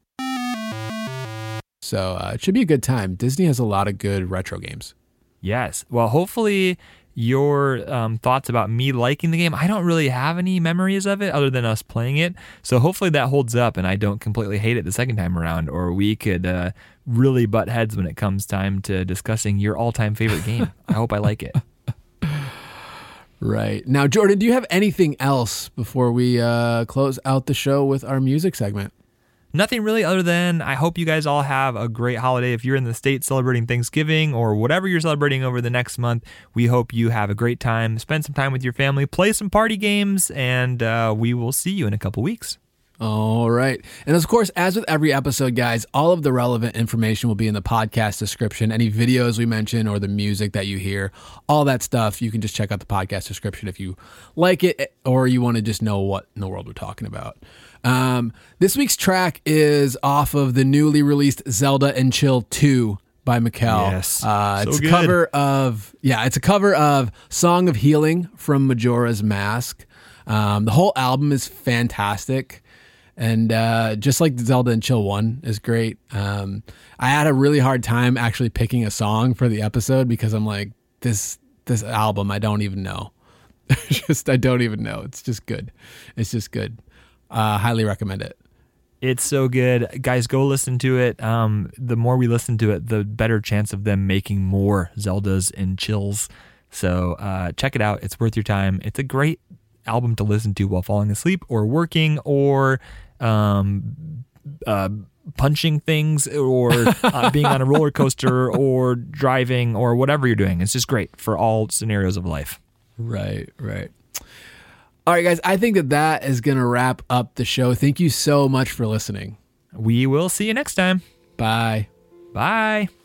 S2: So uh, it should be a good time. Disney has a lot of good retro games.
S3: Yes. Well, hopefully your um, thoughts about me liking the game, I don't really have any memories of it other than us playing it. So hopefully that holds up and I don't completely hate it the second time around, or we could uh, really butt heads when it comes time to discussing your all-time favorite game. I hope I like it.
S2: Right. Now, Jordan, do you have anything else before we uh, close out the show with our music segment?
S3: Nothing really, other than I hope you guys all have a great holiday. If you're in the States celebrating Thanksgiving or whatever you're celebrating over the next month, we hope you have a great time. Spend some time with your family, play some party games, and uh, we will see you in a couple weeks.
S2: All right. And of course, as with every episode, guys, all of the relevant information will be in the podcast description. Any videos we mention or the music that you hear, all that stuff, you can just check out the podcast description if you like it or you want to just know what in the world we're talking about. Um, this week's track is off of the newly released Zelda and Chill two by Mikkel.
S3: Yes.
S2: Uh,
S3: so
S2: it's
S3: good.
S2: a cover of, yeah, it's a cover of Song of Healing from Majora's Mask. Um, the whole album is fantastic. And uh, just like Zelda and Chill one is great. Um, I had a really hard time actually picking a song for the episode because I'm like, this this album, I don't even know. just I don't even know. It's just good. It's just good. Uh, highly recommend it.
S3: It's so good. Guys, go listen to it. Um, the more we listen to it, the better chance of them making more Zeldas and Chills. So uh, check it out. It's worth your time. It's a great album to listen to while falling asleep or working or um, uh, punching things or uh, being on a roller coaster or driving or whatever you're doing. It's just great for all scenarios of life.
S2: Right, right. All right, guys, I think that that is going to wrap up the show. Thank you so much for listening.
S3: We will see you next time.
S2: Bye.
S3: Bye.